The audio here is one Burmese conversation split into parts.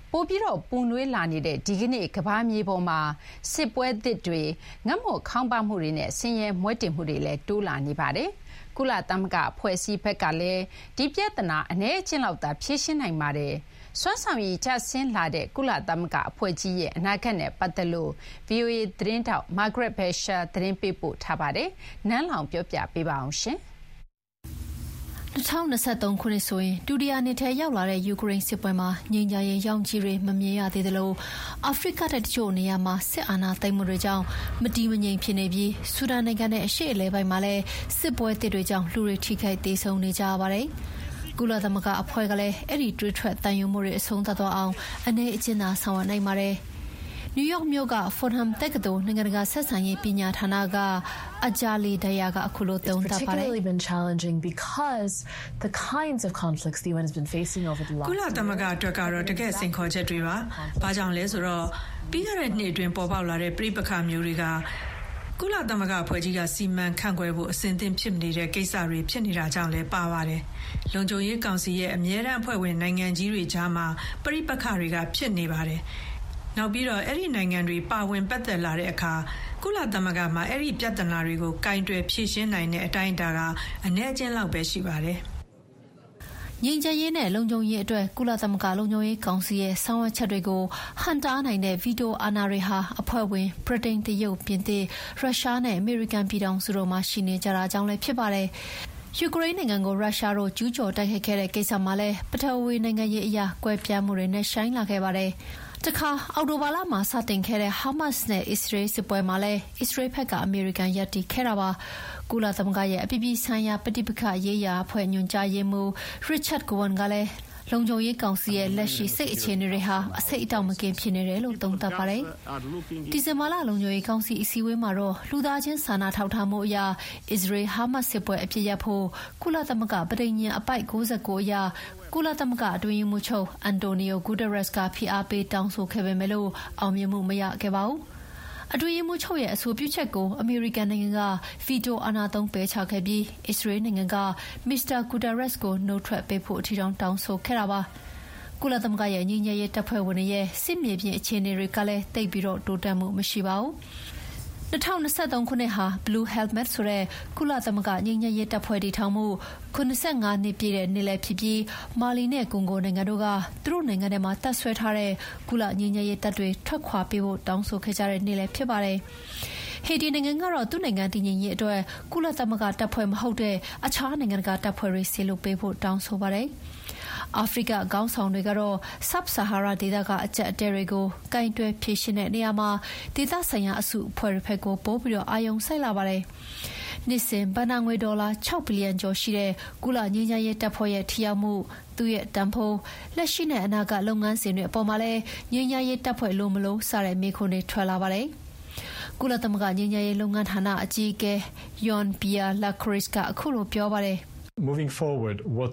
ပိုပြီးတော့ပူနွေးလာနေတဲ့ဒီကနေ့ကမ္ဘာမြေပေါ်မှာစစ်ပွဲသစ်တွေငတ်မွတ်ခေါင်းပါမှုတွေနဲ့ဆင်းရဲမွဲတေမှုတွေလည်းတိုးလာနေပါတယ်။ကုလသမဂ္ဂအဖွဲ့အစည်းဘက်ကလည်းဒီပြဿနာအနည်းအကျဉ်းလောက်သာဖြေရှင်းနိုင်ပါတယ်။စွမ်းဆောင်ရည်ကျဆင်းလာတဲ့ကုလသမဂ္ဂအဖွဲ့ကြီးရဲ့အနာဂတ်နဲ့ပတ်သက်လို့ VOA သတင်းတောက် Margaret Bashir သတင်းပေးပို့ထားပါတယ်။နန်းလောင်ပြောပြပေးပါအောင်ရှင်။ 2023 ခုနှစ်ဆိုရင်ဒုတိယနှစ်ထဲရောက်လာတဲ့ယူကရိန်းစစ်ပွဲမှာငြိမ်းချမ်းရေးရောင်ခြည်တွေမမြင်ရသေးသလိုအာဖရိကတိုက်တချို့နေရာမှာစစ်အာဏာသိမ်းမှုတွေကြောင့်မတည်မငြိမ်ဖြစ်နေပြီးဆူဒန်နိုင်ငံနဲ့အရှေ့အလယ်ပိုင်းမှာလည်းစစ်ပွဲသစ်တွေကြောင့်လူတွေထိခိုက်သေးဆုံးနေကြပါတယ်။ကုလသမဂ္ဂအဖွဲ့ကလည်းအဲ့ဒီတွေးထွက်တန်ယုံမှုတွေအဆုံးသတ်သွားအောင်အနေအကျဉ်းသာဆောင်ရွက်နိုင်ပါတယ်။နယူးယောက်မြို့က Fordham တက္ကသိုလ်နိုင်ငံတကာဆက်ဆံရေးပညာဌာနကအဂျာလီဒယာကအခုလိုသုံးသပ်ပါတယ်။ကုလသမဂ္ဂအတွက်ကတော့တကယ့်စိန်ခေါ်ချက်တွေပါ။ဘာကြောင့်လဲဆိုတော့ပြီးခဲ့တဲ့နှစ်အတွင်းပေါ်ပေါက်လာတဲ့ပြည်ပခါမျိုးတွေကကုလသမဂ္ဂအဖွဲ့ကြီးကစီမံခန့်ခွဲဖို့အစဉ်အသင့်ဖြစ်နေတဲ့ကိစ္စတွေဖြစ်နေတာကြောင့်လည်းပါပါတယ်။လုံခြုံရေးကောင်စီရဲ့အမြဲတမ်းအဖွဲ့ဝင်နိုင်ငံကြီးတွေကြားမှာပြည်ပခါတွေကဖြစ်နေပါတယ်။နောက်ပြီးတော့အဲ့ဒီနိုင်ငံတွေပါဝင်ပတ်သက်လာတဲ့အခါကုလသမဂ္ဂမှာအဲ့ဒီပြဿနာတွေကိုကင်တွယ်ဖြေရှင်းနိုင်တဲ့အတိုင်းအတာကအနည်းအကျဉ်းလောက်ပဲရှိပါတယ်။ငြိမ်းချမ်းရေးနဲ့လုံခြုံရေးအတွက်ကုလသမဂ္ဂလုံခြုံရေးကောင်စီရဲ့ဆောင်ရွက်ချက်တွေကိုဟန်တာနိုင်တဲ့ဗီတိုအာဏာတွေဟာအဖွဲ့ဝင်ဗြိတိန်တရုတ်ပြင်သစ်ရုရှားနဲ့အမေရိကန်ပြည်ထောင်စုတို့မှရှိနေကြတာကြောင့်လည်းဖြစ်ပါတယ်။ယူကရိန်းနိုင်ငံကိုရုရှားတို့ကျူးကျော်တိုက်ခိုက်ခဲ့တဲ့ကိစ္စမှာလည်းပထဝီနိုင်ငံရေးအရာကွဲပြားမှုတွေနဲ့ရှိုင်းလာခဲ့ပါတယ်။တခါအော်တိုဘာလမှာစတင်ခဲ့တဲ့ဟာမတ်စ်နဲ့အစ္စရေးစစ်ပွဲမှာလည်းအစ္စရေးဘက်ကအမေရိကန်ရပ်တည်ခဲ့တာပါ။ကုလသမဂ္ဂရဲ့အပြည်ပြည်ဆိုင်ရာပဋိပက္ခရေးရာအဖွဲ့ညွှန်ကြားရေးမှူး Richard Gowan ကလည်းလုံခြုံရေးကောင်စီရဲ့လက်ရှိစိတ်အခြေအနေတွေဟာအဆိပ်အတောက်မကင်းဖြစ်နေတယ်လို့သုံးသပ်ပါတယ်။ဒီဇင်ဘာလလုံခြုံရေးကောင်စီအစည်းအဝေးမှာတော့လူသားချင်းစာနာထောက်ထားမှုအရာအစ္စရေးဟာမတ်စ်စစ်ပွဲအပြစ်ရပ်ဖို့ကုလသမဂ္ဂပဋိညာဉ်အပိုက်69အရာကုလသမဂ္ဂအတွင်းရေးမှူးချုပ်အန်တိုနီယိုဂူတရက်စ်ကဖိအားပေးတောင်းဆိုခဲ့ပေမဲ့လို့အောင်မြင်မှုမရခဲ့ပါဘူး။အတွင်းရေးမှူးချုပ်ရဲ့အဆိုပြုချက်ကိုအမေရိကန်နိုင်ငံကဗီတိုအာဏာသုံးပယ်ချခဲ့ပြီးအစ္စရေးနိုင်ငံကမစ္စတာဂူတရက်စ်ကိုနှုတ်ထွက်ပေးဖို့အထီတောင်းဆိုခဲ့တာပါ။ကုလသမဂ္ဂရဲ့ညီညွတ်ရေးတပ်ဖွဲ့ဝင်တွေရဲ့စစ်မြေပြင်အခြေအနေတွေကလည်းတိတ်ပြီးတော့တိုးတက်မှုမရှိပါဘူး။2023ခုနှစ်ဟာ Blue Helmet ဆိုတဲ့ကုလသမဂ္ဂငြိမ်းချမ်းရေးတပ်ဖွဲ့တည်ထောင်မှု85နှစ်ပြည့်တဲ့နေ့လည်းဖြစ်ပြီးမာလီနဲ့ကွန်ဂိုနိုင်ငံတို့ကသူတို့နိုင်ငံထဲမှာတပ်ဆွဲထားတဲ့ကုလငြိမ်းချမ်းရေးတပ်တွေထွက်ခွာပေးဖို့တောင်းဆိုခဲ့ကြတဲ့နေ့လည်းဖြစ်ပါတယ်။ဟေတီနိုင်ငံကတော့သူ့နိုင်ငံတည်ငြိမ်ရေးအတွက်ကုလသမဂ္ဂတပ်ဖွဲ့မဟုတ်တဲ့အခြားနိုင်ငံတကာတပ်ဖွဲ့တွေဆီလွှတ်ပေးဖို့တောင်းဆိုပါတယ်။အာဖရိကခေါင်းဆောင်တွေကတော့ဆပ်ဆာဟာရာဒေသကအကျပ်အတဲတွေကိုကင်တွယ်ဖြေရှင်းတဲ့နေရာမှာဒေသဆိုင်ရာအစုအဖွဲ့တွေဘက်ကိုပို့ပြီးအာရုံစိုက်လာပါတယ်။နှစ်စဉ်ဘဏ္ဍာငွေဒေါ်လာ6ဘီလီယံကျော်ရှိတဲ့ကုလငြိမ်းချမ်းရေးတပ်ဖွဲ့ရဲ့ထိရောက်မှုသူ့ရဲ့တန်ဖိုးလက်ရှိနဲ့အနာဂတ်လုပ်ငန်းစဉ်တွေအပေါ်မှာလည်းငြိမ်းချမ်းရေးတပ်ဖွဲ့လိုမလို့စတဲ့မေးခွန်းတွေထွက်လာပါတယ်။ကုလသမဂ္ဂငြိမ်းချမ်းရေးလုပ်ငန်းဌာနအကြီးအကဲ Jean Pierre Lacroix ကအခုလိုပြောပါတယ် Moving forward, what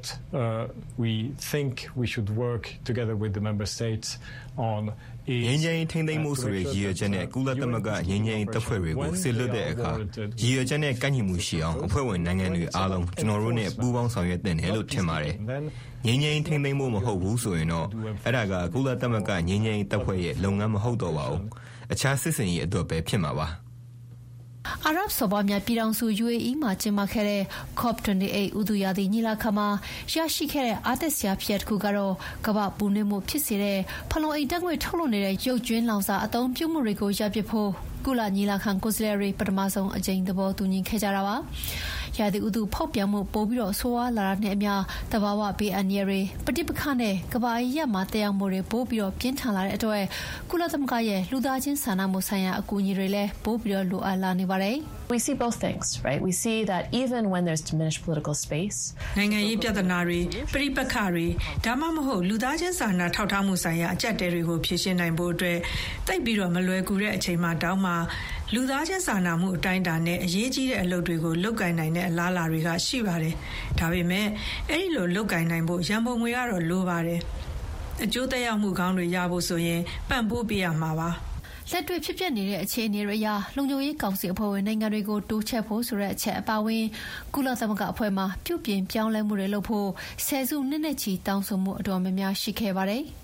we think we should work together with the member states on ငြိမ်းချမ်းရေးထိန်းသိမ်းမှုဆိုတဲ့ရည်ရွယ်ချက်နဲ့ကုလသမဂ္ဂငြိမ်းချမ်းရေးတပ်ဖွဲ့တွေကိုဆစ်လွတ်တဲ့အခါရည်ရွယ်ချက်နဲ့ကိုက်ညီမှုရှိအောင်အဖွဲ့ဝင်နိုင်ငံတွေအားလုံးကျွန်တော်တို့နဲ့ပူးပေါင်းဆောင်ရွက်တင်တယ်လို့ထင်ပါတယ်။ငြိမ်းချမ်းရေးထိန်းသိမ်းမှုမဟုတ်ဘူးဆိုရင်တော့အဲ့ဒါကကုလသမဂ္ဂငြိမ်းချမ်းရေးတပ်ဖွဲ့ရဲ့လုပ်ငန်းမဟုတ်တော့ပါဘူး။အခြားစစ်စင်ရေးအတွက်ပဲဖြစ်မှာပါ။အာရပ်စော်ဘွားများပြည်ထောင်စု UAE မှာကျင်းပခဲ့တဲ့ COP28 ဥတုရာသီညီလာခံမှာရရှိခဲ့တဲ့အားတက်စရာဖြစ်ရပ်တစ်ခုကတော့ကမ္ဘာပူနွေးမှုဖြစ်စေတဲ့ဖလုံအိမ်ဓာတ်ငွေ့ထုတ်လွှတ်နေတဲ့ရုပ်ကြွင်းလောင်စာအသုံးပြုမှုတွေကိုရပ်ပစ်ဖို့ကုလညီလာခံကိုယ်စားလှယ်တွေပထမဆုံးအကြိမ်သဘောတူညီခဲ့ကြတာပါ။ရာသီဥတုဖောက်ပြန်မှုပိုပြီးဆိုးဝါးလာတာနဲ့အမျှသဘာဝဘေးအန္တရာယ်တွေပဋိပက္ခနဲ့ကမ္ဘာအရပ်မှာတက်ရောက်မှုတွေပိုပြီးပြင်းထန်လာတဲ့အတွက်ကုလသမဂ္ဂရဲ့လူသားချင်းစာနာမှုဆိုင်ရာအကူအညီတွေလည်းပိုပြီးလိုအပ်လာနေပါတယ်။ We see both things, right? We see that even when there's diminished political space, နိုင်ငံရေးပြဿနာတွေပြည်ပခါတွေဒါမှမဟုတ်လူသားချင်းစာနာထောက်ထားမှုဆိုင်ရာအကျပ်တဲတွေကိုဖြေရှင်းနိုင်ဖို့အတွက်တိတ်ပြီးမလွယ်ကူတဲ့အချိန်မှာတောင်းမှလူသားချင်းစာနာမှုအတိုင်းအတာနဲ့အရေးကြီးတဲ့အလုပ်တွေကိုလုပ်ကိုင်နိုင်တဲ့အလားအလာတွေကရှိပါတယ်။ဒါပေမဲ့အဲ့ဒီလိုလုပ်ကိုင်နိုင်ဖို့ရန်ပုံငွေကတော့လိုပါတယ်။အကျိုးသက်ရောက်မှုကောင်းတွေရဖို့ဆိုရင်ပံ့ပိုးပေးရမှာပါ။လက်တွေ့ဖြစ်ပျက်နေတဲ့အခြေအနေတွေအရလုံခြုံရေးကောင်စီအဖွဲ့ဝင်နိုင်ငံတွေကိုတိုးချဲ့ဖို့ဆိုတဲ့အချက်အပါအဝင်ကုလသမဂ္ဂအဖွဲ့မှပြုပြင်ပြောင်းလဲမှုတွေလုပ်ဖို့ဆယ်စုနှစ်နဲ့ချီတောင်းဆိုမှုအတော်များများရှိခဲ့ပါတယ်။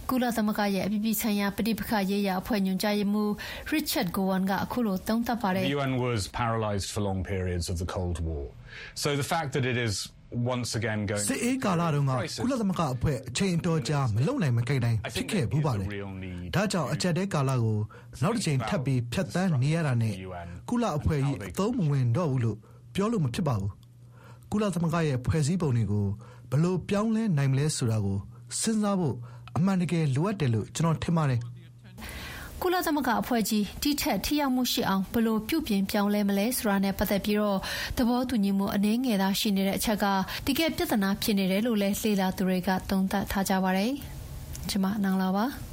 ကုလသမဂ္ဂရဲ့အပြည်ပြည်ဆိုင်ရာပဋိပက္ခရေးရာအဖွဲ့ညွှန်ကြားရေးမှူး Richard Gowan ကအခုလိုသုံးသပ်ပါတယ် The UN was paralyzed for long periods of the Cold War. So the fact that it is once again going စစ်အေးကာလတုန်းကကုလသမဂ္ဂအဖွဲ့အချိန်အတော်ကြာမလုံနိုင်မကိန်းတိုင်းဖြစ်ခဲ့ဘူးပါလေဒါကြောင့်အကြက်တဲကာလကိုနောက်တစ်ချိန်ထပ်ပြီးဖြတ်သန်းနေရတာနဲ့ကုလအဖွဲ့ကြီးအသုံးမဝင်တော့ဘူးလို့ပြောလို့မဖြစ်ပါဘူးကုလသမဂ္ဂရဲ့ဖွဲ့စည်းပုံတွေကိုဘယ်လိုပြောင်းလဲနိုင်မလဲဆိုတာကိုစဉ်းစားဖို့အမှန်တကယ်လိုအပ်တယ်လို့ကျွန်တော်ထင်ပါတယ်ကုလသမဂ္ဂအဖွဲ့ကြီးတိထက်ထိရောက်မှုရှိအောင်ဘယ်လိုပြုပြင်ပြောင်းလဲမလဲဆိုတာနဲ့ပတ်သက်ပြီးတော့သဘောတူညီမှုအနည်းငယ်သာရှိနေတဲ့အချက်ကတကယ်ပြဿနာဖြစ်နေတယ်လို့လည်းလေ့လာသူတွေကသုံးသပ်ထားကြပါတယ်။ကျွန်မနန်းလာပါ